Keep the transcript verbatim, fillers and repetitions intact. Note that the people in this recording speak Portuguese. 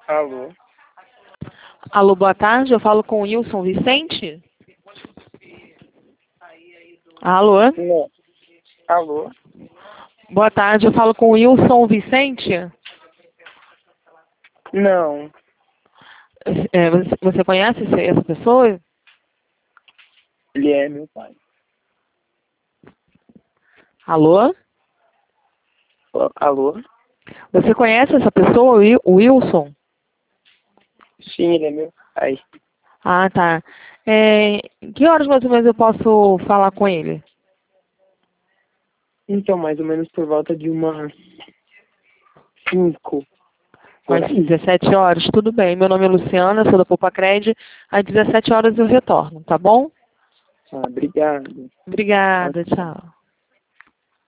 Alô? Alô, boa tarde. Eu falo com o Wilson Vicente? Alô? Não. Alô? Boa tarde. Eu falo com o Wilson Vicente? Não. É, você, você conhece esse- essa pessoa? Ele é meu pai. Alô? Ó, Alô? Você conhece essa pessoa, Wi- o Wilson? Sim, ele é meu pai. Ah, tá. É, que horas mais ou menos eu posso falar com ele? Então, mais ou menos por volta de umas cinco. Por Às aí. dezessete horas? Tudo bem. Meu nome é Luciana, sou da Poupa-Cred. Às dezessete horas eu retorno, tá bom? Ah, obrigado. Obrigada, tchau.